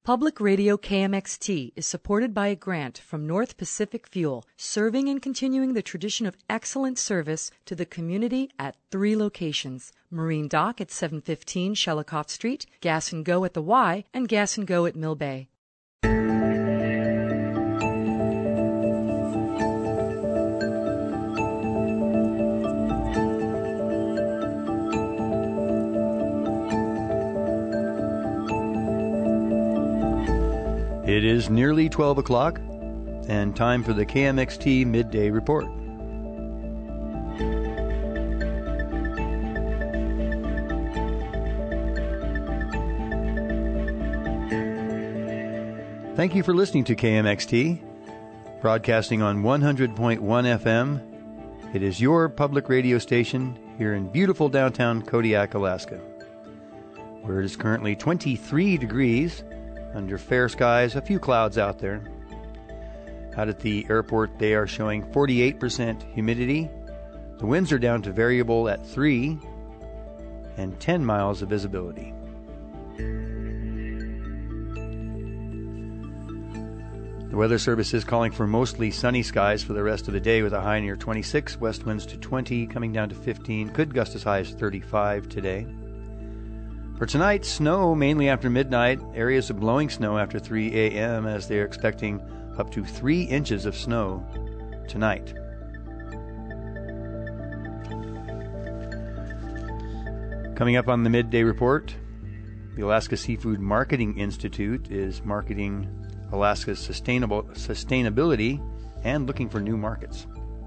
Public Radio KMXT is supported by a grant from North Pacific Fuel, serving and continuing the tradition of excellent service to the community at 3 locations: Marine Dock at 715 Shelikoff Street, Gas and Go at the Y, and Gas and Go at Mill Bay. It is nearly 12 o'clock and time for the KMXT Midday Report. Thank you for listening to KMXT, broadcasting on 100.1 FM. It is your public radio station here in beautiful downtown Kodiak, Alaska, where it is currently 23 degrees. Under fair skies, a few clouds out there. Out at the airport, they are showing 48% humidity. The winds are down to variable at 3 and 10 miles of visibility. The Weather Service is calling for mostly sunny skies for the rest of the day with a high near 26, west winds to 20, coming down to 15, could gust as high as 35 today. For tonight, snow mainly after midnight, areas of blowing snow after 3 a.m. as they are expecting up to 3 inches of snow tonight. Coming up on the Midday Report, the Alaska Seafood Marketing Institute is marketing Alaska's sustainability and looking for new markets.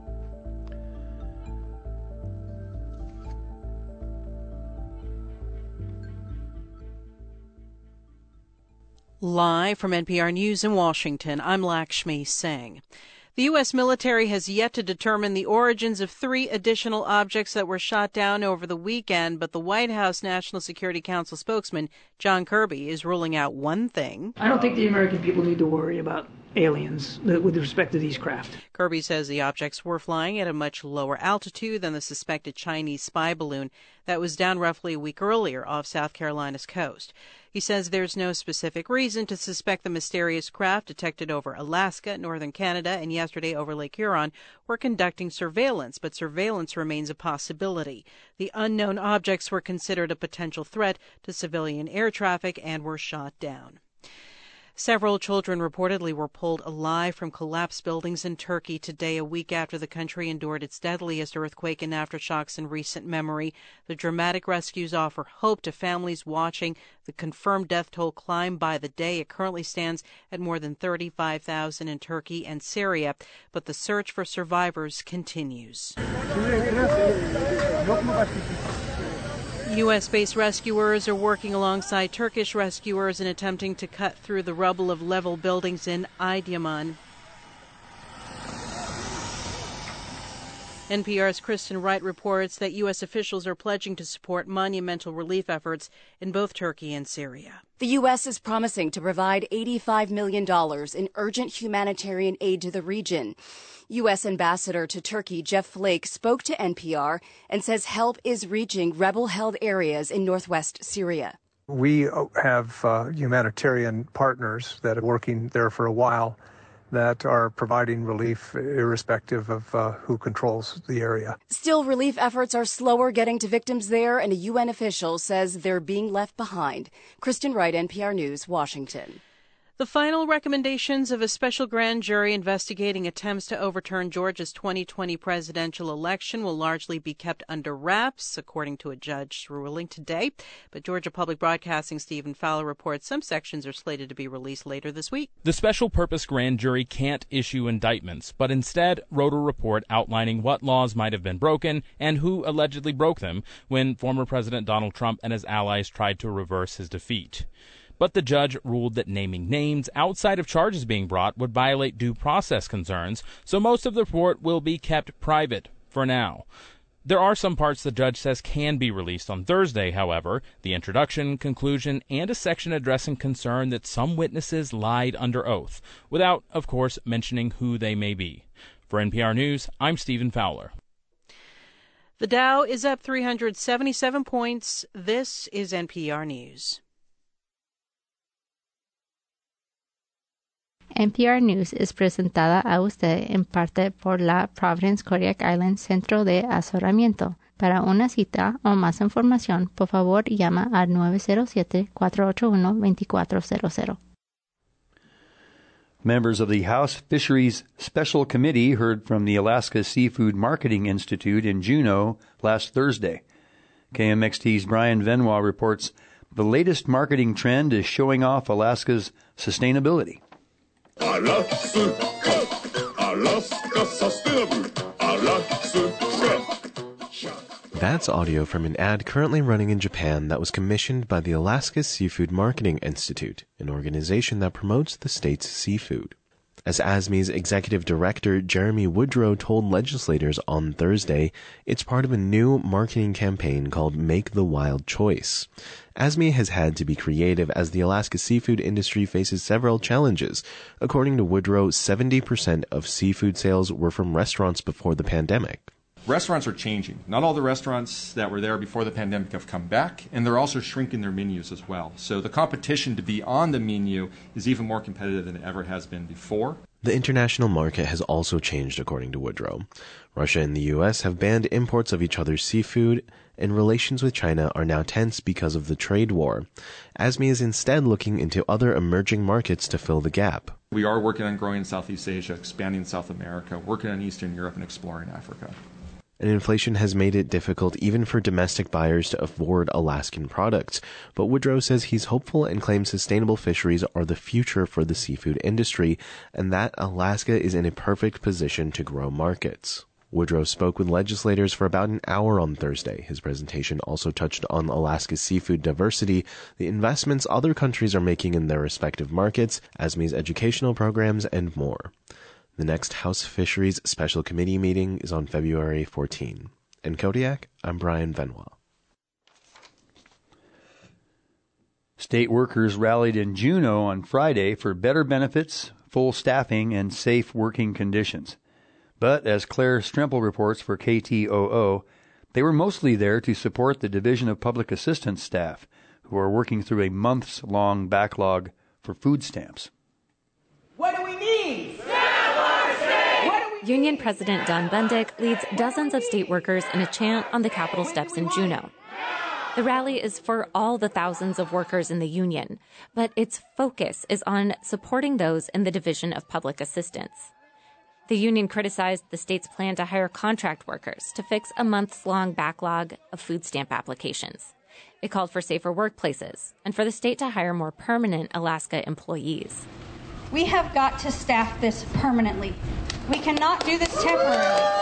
Live from NPR News in Washington, I'm Lakshmi Singh. The U.S. military has yet to determine the origins of 3 additional objects that were shot down over the weekend, but the White House National Security Council spokesman John Kirby is ruling out one thing. I don't think the American people need to worry about aliens with respect to these craft. Kirby says the objects were flying at a much lower altitude than the suspected Chinese spy balloon that was down roughly a week earlier off South Carolina's coast. He says there's no specific reason to suspect the mysterious craft detected over Alaska, northern Canada, and yesterday over Lake Huron were conducting surveillance, but surveillance remains a possibility. The unknown objects were considered a potential threat to civilian air traffic and were shot down. Several children reportedly were pulled alive from collapsed buildings in Turkey today, a week after the country endured its deadliest earthquake and aftershocks in recent memory. The dramatic rescues offer hope to families watching the confirmed death toll climb by the day. It currently stands at more than 35,000 in Turkey and Syria, but the search for survivors continues. U.S.-based rescuers are working alongside Turkish rescuers in attempting to cut through the rubble of level buildings in Adıyaman. NPR's Kristen Wright reports that U.S. officials are pledging to support monumental relief efforts in both Turkey and Syria. The U.S. is promising to provide $85 million in urgent humanitarian aid to the region. U.S. Ambassador to Turkey Jeff Flake spoke to NPR and says help is reaching rebel-held areas in northwest Syria. We have humanitarian partners that are working there for a while that are providing relief irrespective of who controls the area. Still, relief efforts are slower getting to victims there, and a UN official says they're being left behind. Kristen Wright, NPR News, Washington. The final recommendations of a special grand jury investigating attempts to overturn Georgia's 2020 presidential election will largely be kept under wraps, according to a judge's ruling today. But Georgia Public Broadcasting Stephen Fowler reports some sections are slated to be released later this week. The special purpose grand jury can't issue indictments, but instead wrote a report outlining what laws might have been broken and who allegedly broke them when former President Donald Trump and his allies tried to reverse his defeat. But the judge ruled that naming names outside of charges being brought would violate due process concerns, so most of the report will be kept private for now. There are some parts the judge says can be released on Thursday, however, the introduction, conclusion, and a section addressing concern that some witnesses lied under oath, without, of course, mentioning who they may be. For NPR News, I'm Stephen Fowler. The Dow is up 377 points. This is NPR News. NPR News es presentada a usted en parte por la Providence Kodiak Island Centro de Asesoramiento. Para una cita o más información, por favor, llama al 907-481-2400. Members of the House Fisheries Special Committee heard from the Alaska Seafood Marketing Institute in Juneau last Thursday. KMXT's Brian Venois reports the latest marketing trend is showing off Alaska's sustainability. Alaska sustainable. Alaska. That's audio from an ad currently running in Japan that was commissioned by the Alaska Seafood Marketing Institute, an organization that promotes the state's seafood. As ASME's executive director Jeremy Woodrow told legislators on Thursday, it's part of a new marketing campaign called Make the Wild Choice. ASME has had to be creative as the Alaska seafood industry faces several challenges. According to Woodrow, 70% of seafood sales were from restaurants before the pandemic. Restaurants are changing. Not all the restaurants that were there before the pandemic have come back, and they're also shrinking their menus as well. So the competition to be on the menu is even more competitive than it ever has been before. The international market has also changed, according to Woodrow. Russia and the U.S. have banned imports of each other's seafood, and relations with China are now tense because of the trade war. ASME is instead looking into other emerging markets to fill the gap. We are working on growing in Southeast Asia, expanding in South America, working on Eastern Europe, and exploring Africa. And inflation has made it difficult even for domestic buyers to afford Alaskan products. But Woodrow says he's hopeful and claims sustainable fisheries are the future for the seafood industry, and that Alaska is in a perfect position to grow markets. Woodrow spoke with legislators for about an hour on Thursday. His presentation also touched on Alaska's seafood diversity, the investments other countries are making in their respective markets, ASME's educational programs, and more. The next House Fisheries Special Committee meeting is on February 14. In Kodiak, I'm Brian Venois. State workers rallied in Juneau on Friday for better benefits, full staffing, and safe working conditions. But as Claire Stremple reports for KTOO, they were mostly there to support the Division of Public Assistance staff, who are working through a months-long backlog for food stamps. What do we need? Union President Don Bendick leads dozens of state workers in a chant on the Capitol steps in Juneau. The rally is for all the thousands of workers in the union, but its focus is on supporting those in the Division of Public Assistance. The union criticized the state's plan to hire contract workers to fix a months-long backlog of food stamp applications. It called for safer workplaces and for the state to hire more permanent Alaska employees. We have got to staff this permanently. We cannot do this temporarily.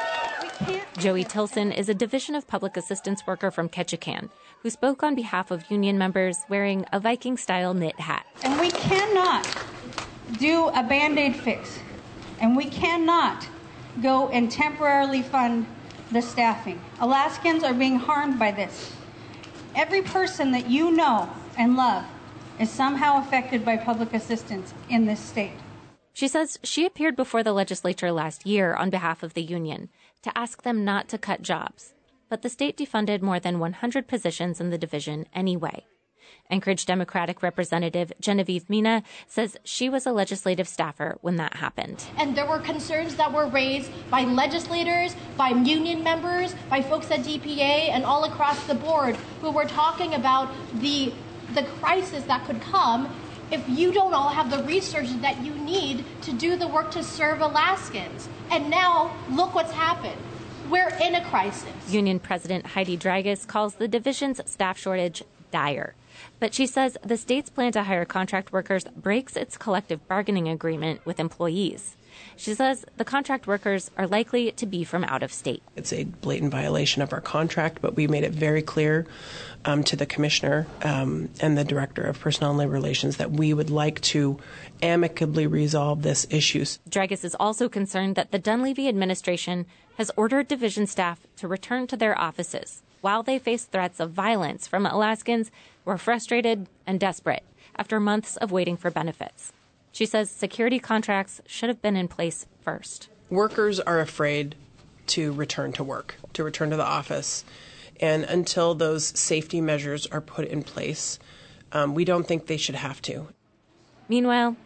Joey Tilson is a Division of Public Assistance worker from Ketchikan who spoke on behalf of union members wearing a Viking-style knit hat. And we cannot do a Band-Aid fix. And we cannot go and temporarily fund the staffing. Alaskans are being harmed by this. Every person that you know and love is somehow affected by public assistance in this state. She says she appeared before the legislature last year on behalf of the union to ask them not to cut jobs, but the state defunded more than 100 positions in the division anyway. Anchorage Democratic Representative Genevieve Mina says she was a legislative staffer when that happened. And there were concerns that were raised by legislators, by union members, by folks at DPA, and all across the board who were talking about the crisis that could come if you don't all have the resources that you need to do the work to serve Alaskans. And now, look what's happened. We're in a crisis. Union President Heidi Dragus calls the division's staff shortage dire. But she says the state's plan to hire contract workers breaks its collective bargaining agreement with employees. She says the contract workers are likely to be from out of state. It's a blatant violation of our contract, but we made it very clear to the commissioner and the director of Personnel and Labor Relations that we would like to amicably resolve this issue. Dragus is also concerned that the Dunleavy administration has ordered division staff to return to their offices while they face threats of violence from Alaskans who are frustrated and desperate after months of waiting for benefits. She says security contracts should have been in place first. Workers are afraid to return to work, to return to the office. And until those safety measures are put in place, we don't think they should have to. Meanwhile,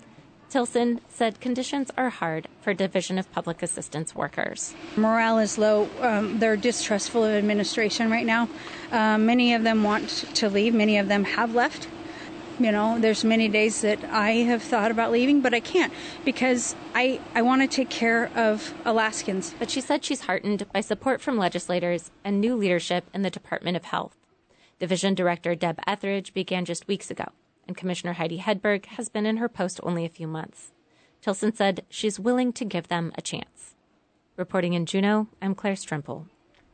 Tilson said conditions are hard for Division of Public Assistance workers. Morale is low. They're distrustful of administration right now. Many of them want to leave. Many of them have left. You know, there's many days that I have thought about leaving, but I can't because I want to take care of Alaskans. But she said she's heartened by support from legislators and new leadership in the Department of Health. Division Director Deb Etheridge began just weeks ago, and Commissioner Heidi Hedberg has been in her post only a few months. Tilson said she's willing to give them a chance. Reporting in Juneau, I'm Claire Strimple.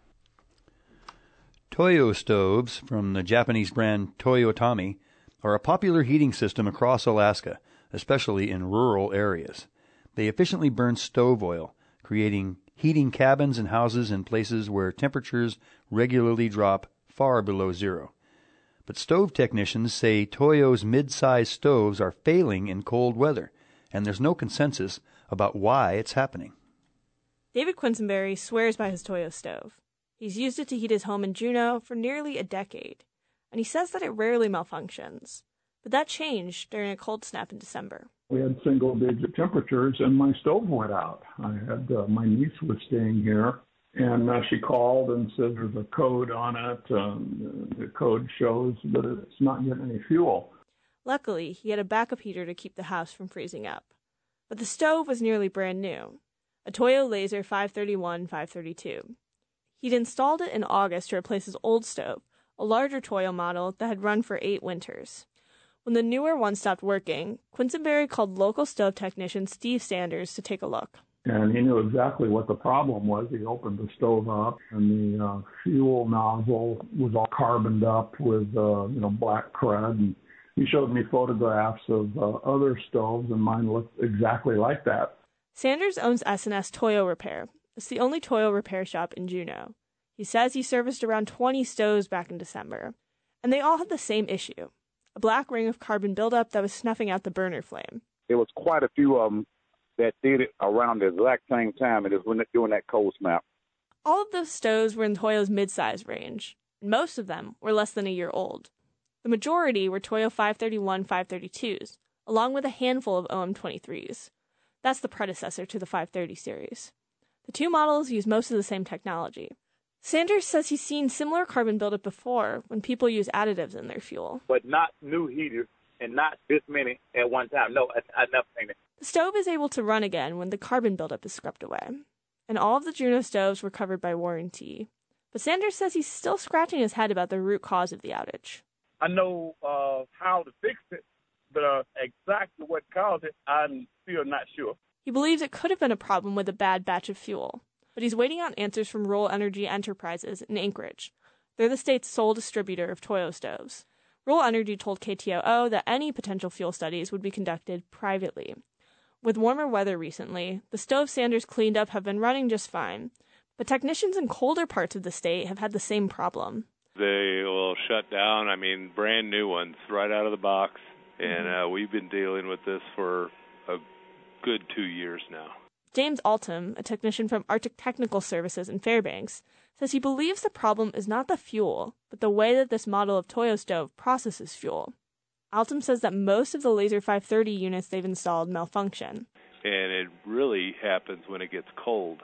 Toyo stoves from the Japanese brand Toyotami are a popular heating system across Alaska, especially in rural areas. They efficiently burn stove oil, creating heating cabins and houses in places where temperatures regularly drop far below zero. But stove technicians say Toyo's mid-size stoves are failing in cold weather, and there's no consensus about why it's happening. David Quisenberry swears by his Toyo stove. He's used it to heat his home in Juneau for nearly a decade, and he says that it rarely malfunctions. But that changed during a cold snap in December. We had single-digit temperatures, and my stove went out. I had my niece was staying here, and she called and said there's a code on it. The code shows that it's not getting any fuel. Luckily, he had a backup heater to keep the house from freezing up. But the stove was nearly brand new, a Toyo Laser 531-532. He'd installed it in August to replace his old stove, a larger Toyo model that had run for 8 winters. When the newer one stopped working, Quisenberry called local stove technician Steve Sanders to take a look. And he knew exactly what the problem was. He opened the stove up, and the fuel nozzle was all carboned up with black crud. And he showed me photographs of other stoves, and mine looked exactly like that. Sanders owns S&S Toyo Repair. It's the only Toyo repair shop in Juneau. He says he serviced around 20 stoves back in December, and they all had the same issue, a black ring of carbon buildup that was snuffing out the burner flame. There was quite a few of them that did it around the exact same time. It was during that cold snap. All of those stoves were in Toyo's mid-size range, and most of them were less than a year old. The majority were Toyo 531-532s, along with a handful of OM23s. That's the predecessor to the 530 series. The two models use most of the same technology. Sanders says he's seen similar carbon buildup before when people use additives in their fuel. But not new heaters and not this many at one time. No, I've never seen it. The stove is able to run again when the carbon buildup is scrubbed away. And all of the Juneau stoves were covered by warranty. But Sanders says he's still scratching his head about the root cause of the outage. I know how to fix it, but exactly what caused it, I'm still not sure. He believes it could have been a problem with a bad batch of fuel, but he's waiting on answers from Rural Energy Enterprises in Anchorage. They're the state's sole distributor of Toyo stoves. Rural Energy told KTOO that any potential fuel studies would be conducted privately. With warmer weather recently, the stoves Sanders cleaned up have been running just fine, but technicians in colder parts of the state have had the same problem. They will shut down, brand new ones right out of the box, and we've been dealing with this for a good 2 years now. James Altum, a technician from Arctic Technical Services in Fairbanks, says he believes the problem is not the fuel, but the way that this model of Toyo stove processes fuel. Altum says that most of the Laser 530 units they've installed malfunction. And it really happens when it gets cold.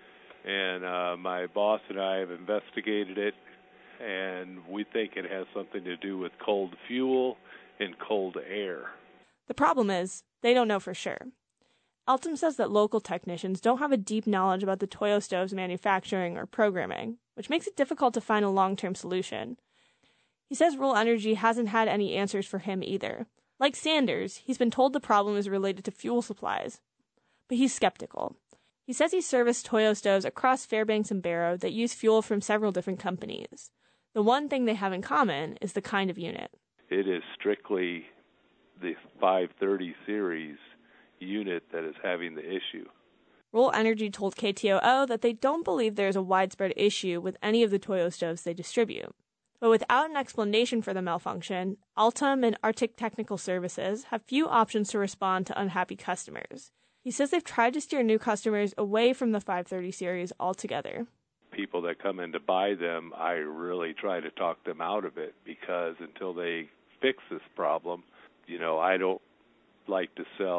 And my boss and I have investigated it, and we think it has something to do with cold fuel and cold air. The problem is, they don't know for sure. Altum says that local technicians don't have a deep knowledge about the Toyo stove's manufacturing or programming, which makes it difficult to find a long-term solution. He says Rural Energy hasn't had any answers for him either. Like Sanders, he's been told the problem is related to fuel supplies, but he's skeptical. He says he serviced Toyo stoves across Fairbanks and Barrow that use fuel from several different companies. The one thing they have in common is the kind of unit. It is strictly the 530 series unit that is having the issue. Rural Energy told KTOO that they don't believe there is a widespread issue with any of the Toyo stoves they distribute. But without an explanation for the malfunction, Altum and Arctic Technical Services have few options to respond to unhappy customers. He says they've tried to steer new customers away from the 530 series altogether. People that come in to buy them, I really try to talk them out of it, because until they fix this problem, I don't like to sell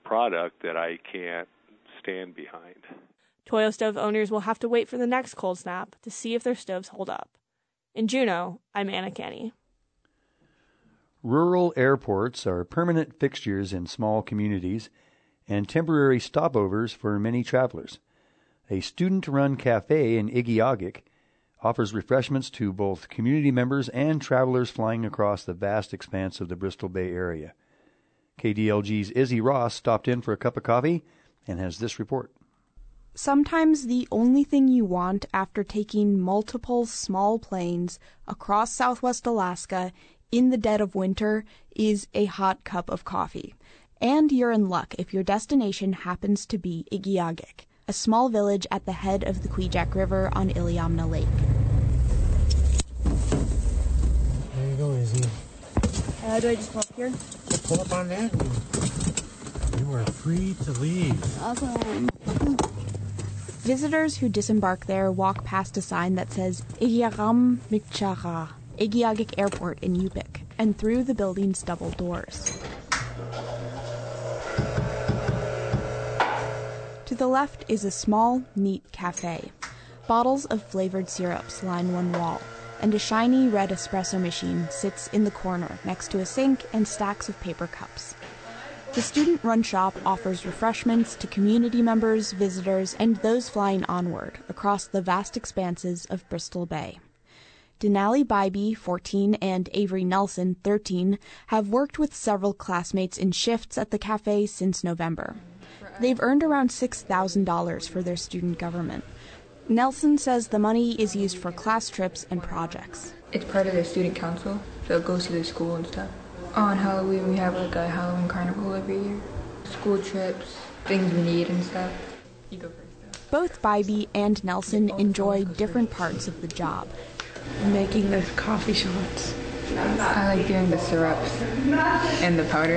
product that I can't stand behind. Toyo stove owners will have to wait for the next cold snap to see if their stoves hold up. In Juneau, I'm Anna Kenny. Rural airports are permanent fixtures in small communities and temporary stopovers for many travelers. A student-run cafe in Igiugig offers refreshments to both community members and travelers flying across the vast expanse of the Bristol Bay area. KDLG's Izzy Ross stopped in for a cup of coffee and has this report. Sometimes the only thing you want after taking multiple small planes across Southwest Alaska in the dead of winter is a hot cup of coffee. And you're in luck if your destination happens to be Igiugig, a small village at the head of the Kvichak River on Iliamna Lake. There you go, Izzy. Do I just pull up here? Pull up on that. You are free to leave. Awesome. Visitors who disembark there walk past a sign that says Igiagam Mikchara, Igiugig Airport in Yupik, and through the building's double doors. To the left is a small, neat cafe. Bottles of flavored syrups line one wall, and a shiny red espresso machine sits in the corner next to a sink and stacks of paper cups. The student-run shop offers refreshments to community members, visitors, and those flying onward across the vast expanses of Bristol Bay. Denali Bybee, 14, and Avery Nelson, 13, have worked with several classmates in shifts at the cafe since November. They've earned around $6,000 for their student government. Nelson says the money is used for class trips and projects. It's part of the student council, so it goes to the school and stuff. On Halloween, we have like a Halloween carnival every year. School trips, things we need and stuff. You go first, though. Both Bybee and Nelson enjoy different parts of the job. Making the coffee shots. I like doing the syrups and the powder.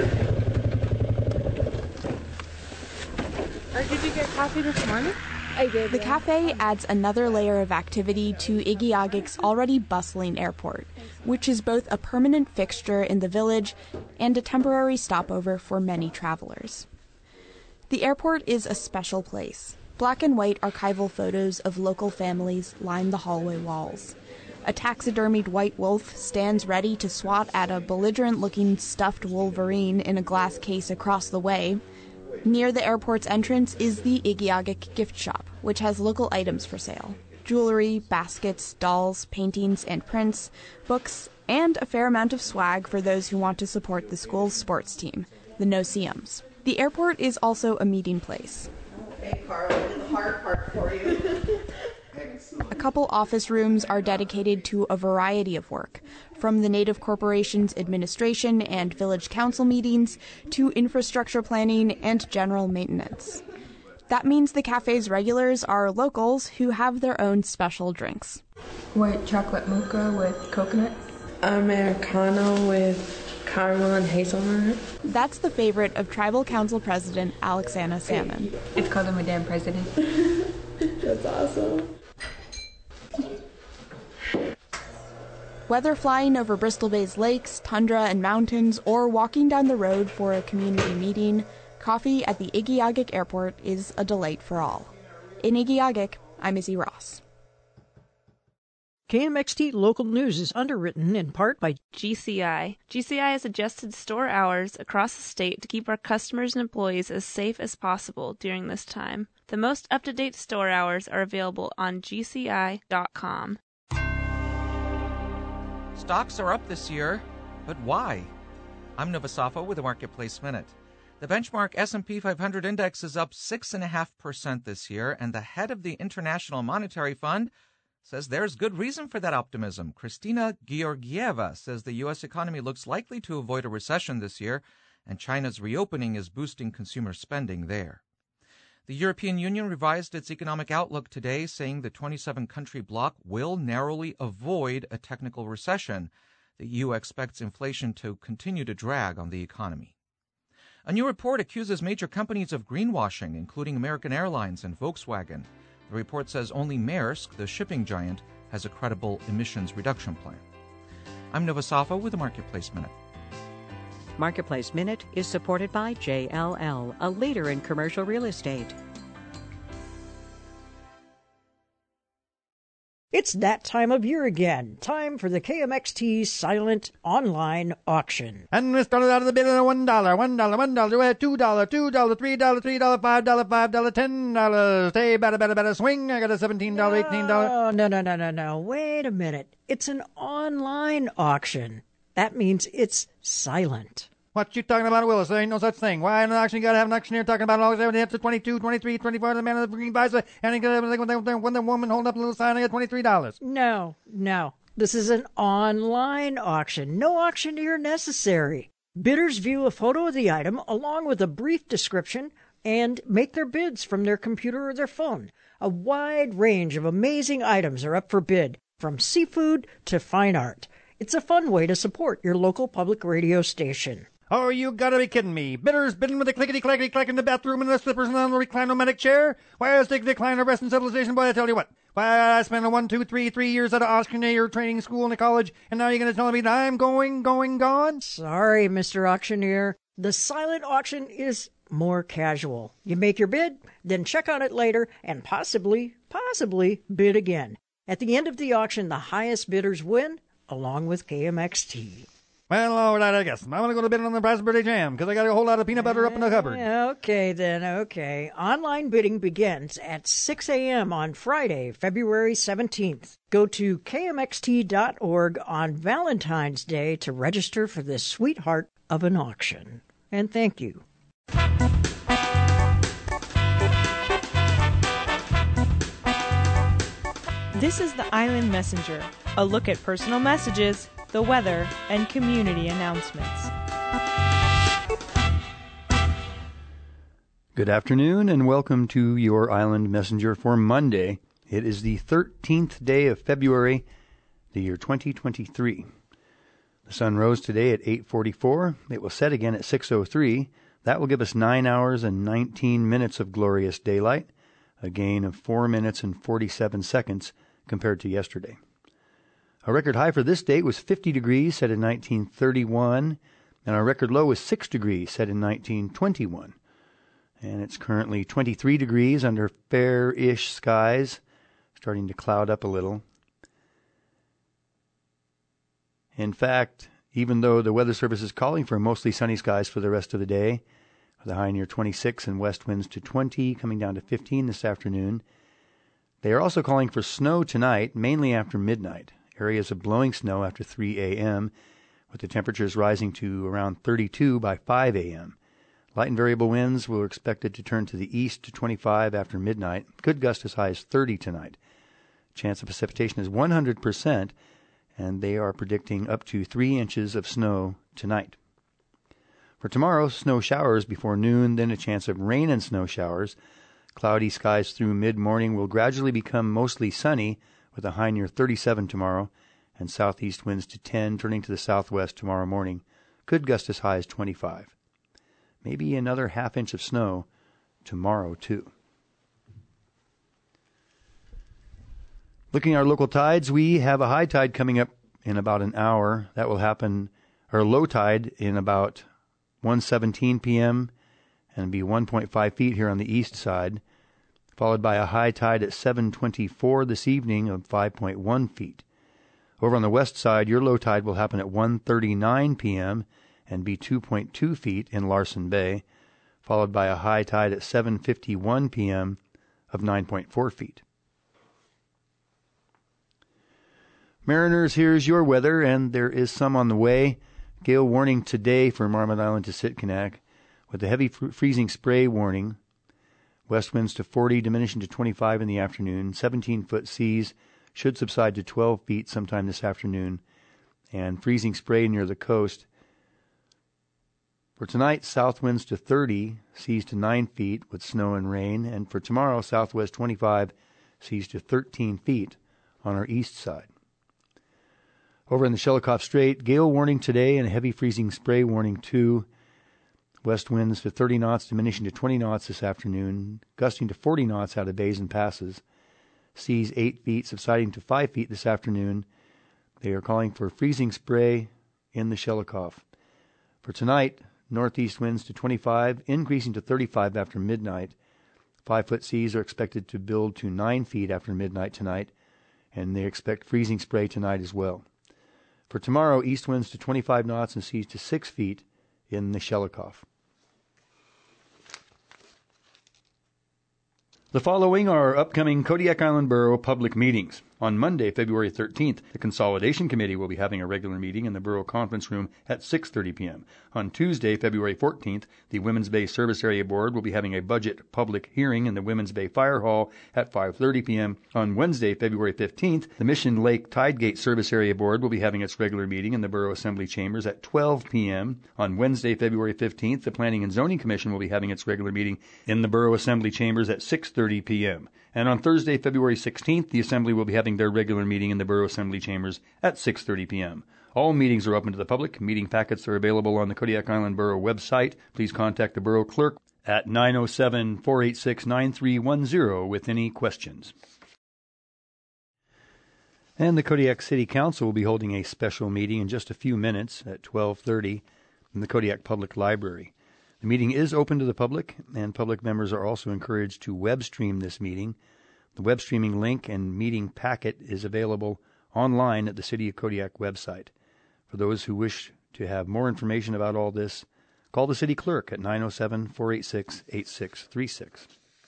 Did you get coffee this morning? I did. The cafe adds another layer of activity to Igiugig's already bustling airport, which is both a permanent fixture in the village and a temporary stopover for many travelers. The airport is a special place. Black and white archival photos of local families line the hallway walls. A taxidermied white wolf stands ready to swat at a belligerent-looking stuffed wolverine in a glass case across the way. Near the airport's entrance is the Igiugig gift shop, which has local items for sale. Jewelry, baskets, dolls, paintings, and prints, books, and a fair amount of swag for those who want to support the school's sports team, the No-See-Ums. The airport is also a meeting place. Okay, Carl, we'll do the hard part for you. A couple office rooms are dedicated to a variety of work, from the Native Corporation's administration and village council meetings to infrastructure planning and general maintenance. That means the cafe's regulars are locals who have their own special drinks. White chocolate mocha with coconut. Americano with caramel and hazelnut. That's the favorite of Tribal Council President Alexana Salmon. It's called the Madame President. That's awesome. Whether flying over Bristol Bay's lakes, tundra, and mountains, or walking down the road for a community meeting, coffee at the Igiugig Airport is a delight for all. In Igiugig, I'm Izzy Ross. KMXT Local News is underwritten in part by GCI. GCI has adjusted store hours across the state to keep our customers and employees as safe as possible during this time. The most up-to-date store hours are available on gci.com. Stocks are up this year, but why? I'm Novasafo with the Marketplace Minute. The benchmark S&P 500 index is up 6.5% this year, and the head of the International Monetary Fund says there's good reason for that optimism. Kristina Georgieva says the U.S. economy looks likely to avoid a recession this year, and China's reopening is boosting consumer spending there. The European Union revised its economic outlook today, saying the 27-country bloc will narrowly avoid a technical recession. The EU expects inflation to continue to drag on the economy. A new report accuses major companies of greenwashing, including American Airlines and Volkswagen. The report says only Maersk, the shipping giant, has a credible emissions reduction plan. I'm Novasafo with the Marketplace Minute. Marketplace Minute is supported by JLL, a leader in commercial real estate. It's that time of year again. Time for the KMXT silent online auction. And we started out of the bid at $1, $2, $3, $5, $10. Stay better, swing. I got a $17, $18. No. Wait a minute. It's an online auction. That means it's silent. What you talking about, Willis? There ain't no such thing. Why in an auction you gotta have an auctioneer talking about all 7 to 22, 23, 24, the man in the green visor, and when the woman holding up a little sign, I got $23. No. This is an online auction. No auctioneer necessary. Bidders view a photo of the item along with a brief description and make their bids from their computer or their phone. A wide range of amazing items are up for bid, from seafood to fine art. It's a fun way to support your local public radio station. Oh, you gotta be kidding me. Bidders bidding with the clickety-clackety-clack in the bathroom and the slippers and on the reclinomatic chair? Why, is the decline of rest and civilization, boy, I tell you what. Why, I spent 3 years at an auctioneer training school in a college, and now you're gonna tell me that I'm gone? Sorry, Mr. Auctioneer. The silent auction is more casual. You make your bid, then check on it later, and possibly bid again. At the end of the auction, the highest bidders win, along with KMXT. Well, all right, I guess. I'm going to go to bid on the raspberry jam because I got a whole lot of peanut butter up in the cupboard. Okay. Online bidding begins at 6 a.m. on Friday, February 17th. Go to kmxt.org on Valentine's Day to register for this sweetheart of an auction. And thank you. This is the Island Messenger, a look at personal messages, the weather, and community announcements. Good afternoon and welcome to your Island Messenger for Monday. It is the 13th day of February, the year 2023. The sun rose today at 8:44. It will set again at 6:03. That will give us 9 hours and 19 minutes of glorious daylight, a gain of 4 minutes and 47 seconds compared to yesterday. Our record high for this date was 50 degrees, set in 1931, and our record low was 6 degrees, set in 1921. And it's currently 23 degrees under fair-ish skies, starting to cloud up a little. In fact, even though the Weather Service is calling for mostly sunny skies for the rest of the day, with a high near 26 and west winds to 20, coming down to 15 this afternoon, they are also calling for snow tonight, mainly after midnight. Areas of blowing snow after 3 a.m., with the temperatures rising to around 32 by 5 a.m. Light and variable winds were expected to turn to the east to 25 after midnight. Could gust as high as 30 tonight. Chance of precipitation is 100%, and they are predicting up to 3 inches of snow tonight. For tomorrow, snow showers before noon, then a chance of rain and snow showers. Cloudy skies through mid-morning will gradually become mostly sunny, with a high near 37 tomorrow, and southeast winds to 10, turning to the southwest tomorrow morning. Could gust as high as 25. Maybe another half inch of snow tomorrow, too. Looking at our local tides, we have a high tide coming up in about an hour. That will happen, or low tide in about 1:17 p.m. and be 1.5 feet here on the east side, followed by a high tide at 7:24 this evening of 5.1 feet. Over on the west side, your low tide will happen at 1:39 p.m. and be 2.2 feet in Larsen Bay, followed by a high tide at 7:51 p.m. of 9.4 feet. Mariners, here's your weather, and there is some on the way. Gale warning today for Marmot Island to Sitkinak, with a heavy freezing spray warning. West winds to 40, diminishing to 25 in the afternoon. 17-foot seas should subside to 12 feet sometime this afternoon, and freezing spray near the coast. For tonight, south winds to 30, seas to 9 feet with snow and rain, and for tomorrow, southwest 25, seas to 13 feet on our east side. Over in the Shelikof Strait, gale warning today and a heavy freezing spray warning too. West winds to 30 knots, diminishing to 20 knots this afternoon, gusting to 40 knots out of bays and passes. Seas 8 feet, subsiding to 5 feet this afternoon. They are calling for freezing spray in the Shelikof. For tonight, northeast winds to 25, increasing to 35 after midnight. 5-foot seas are expected to build to 9 feet after midnight tonight, and they expect freezing spray tonight as well. For tomorrow, east winds to 25 knots and seas to 6 feet in the Shelikof. The following are upcoming Kodiak Island Borough public meetings. On Monday, February 13th, the Consolidation Committee will be having a regular meeting in the Borough Conference Room at 6:30 p.m. On Tuesday, February 14th, the Women's Bay Service Area Board will be having a budget public hearing in the Women's Bay Fire Hall at 5:30 p.m. On Wednesday, February 15th, the Mission Lake Tidegate Service Area Board will be having its regular meeting in the Borough Assembly Chambers at 12 p.m. On Wednesday, February 15th, the Planning and Zoning Commission will be having its regular meeting in the Borough Assembly Chambers at 6:30 p.m. And on Thursday, February 16th, the Assembly will be having their regular meeting in the Borough Assembly Chambers at 6:30 p.m. All meetings are open to the public. Meeting packets are available on the Kodiak Island Borough website. Please contact the Borough Clerk at 907-486-9310 with any questions. And the Kodiak City Council will be holding a special meeting in just a few minutes at 12:30 in the Kodiak Public Library. The meeting is open to the public, and public members are also encouraged to web stream this meeting. The web streaming link and meeting packet is available online at the City of Kodiak website. For those who wish to have more information about all this, call the City Clerk at 907-486-8636.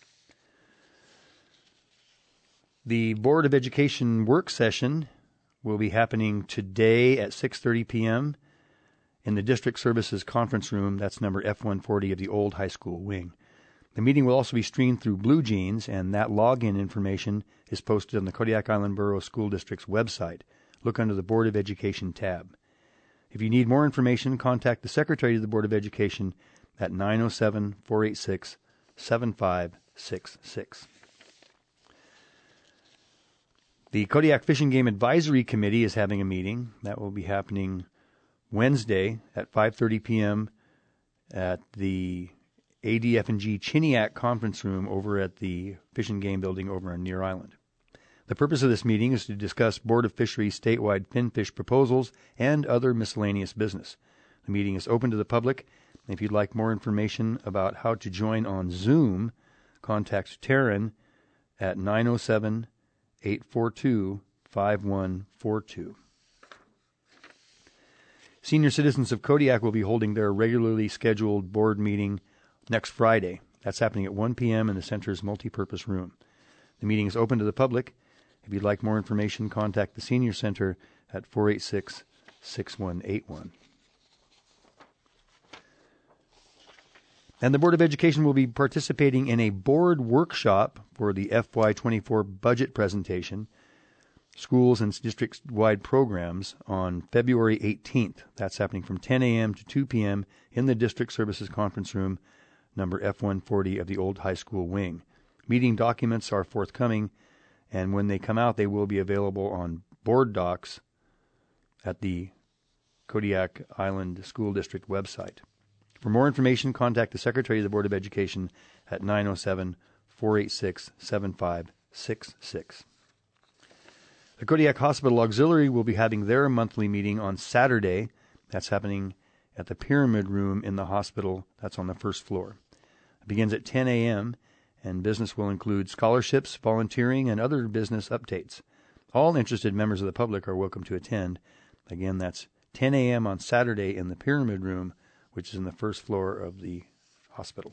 The Board of Education work session will be happening today at 6:30 p.m. in the District Services Conference Room. That's number F140 of the old high school wing. The meeting will also be streamed through Blue Jeans, and that login information is posted on the Kodiak Island Borough School District's website. Look under the Board of Education tab. If you need more information, contact the Secretary of the Board of Education at 907-486-7566. The Kodiak Fish and Game Advisory Committee is having a meeting. That will be happening Wednesday at 5:30 p.m. at the ADF&G Chiniak Conference Room over at the Fish and Game Building over on Near Island. The purpose of this meeting is to discuss Board of Fisheries statewide finfish proposals and other miscellaneous business. The meeting is open to the public. If you'd like more information about how to join on Zoom, contact Taryn at 907-842-5142. Senior citizens of Kodiak will be holding their regularly scheduled board meeting next Friday. That's happening at 1 p.m. in the center's multipurpose room. The meeting is open to the public. If you'd like more information, contact the Senior Center at 486-6181. And the Board of Education will be participating in a board workshop for the FY24 budget presentation, schools and district-wide programs on February 18th. That's happening from 10 a.m. to 2 p.m. in the District Services Conference Room, number F140 of the old high school wing. Meeting documents are forthcoming, and when they come out, they will be available on board docs at the Kodiak Island School District website. For more information, contact the Secretary of the Board of Education at 907-486-7566. The Kodiak Hospital Auxiliary will be having their monthly meeting on Saturday. That's happening at the Pyramid Room in the hospital. That's on the first floor. It begins at 10 a.m., and business will include scholarships, volunteering, and other business updates. All interested members of the public are welcome to attend. Again, that's 10 a.m. on Saturday in the Pyramid Room, which is in the first floor of the hospital.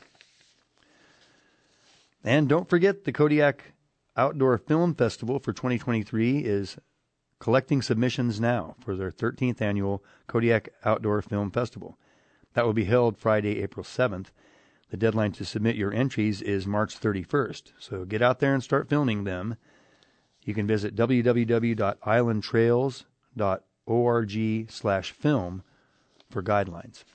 And don't forget, the Kodiak Outdoor Film Festival for 2023 is collecting submissions now for their 13th annual Kodiak Outdoor Film Festival. That will be held Friday, April 7th. The deadline to submit your entries is March 31st, so get out there and start filming them. You can visit www.islandtrails.org/film for guidelines.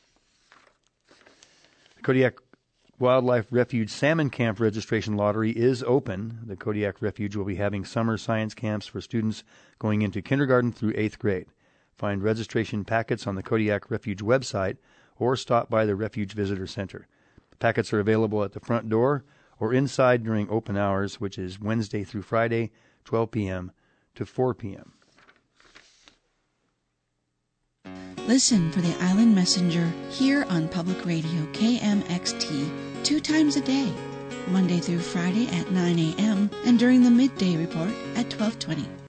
The Kodiak Wildlife Refuge Salmon Camp registration lottery is open. The Kodiak Refuge will be having summer science camps for students going into kindergarten through 8th grade. Find registration packets on the Kodiak Refuge website or stop by the Refuge Visitor Center. The packets are available at the front door or inside during open hours, which is Wednesday through Friday, 12 p.m. to 4 p.m. Listen for the Island Messenger here on Public Radio KMXT 2 times a day, Monday through Friday at 9 a.m. and during the midday report at 12:20.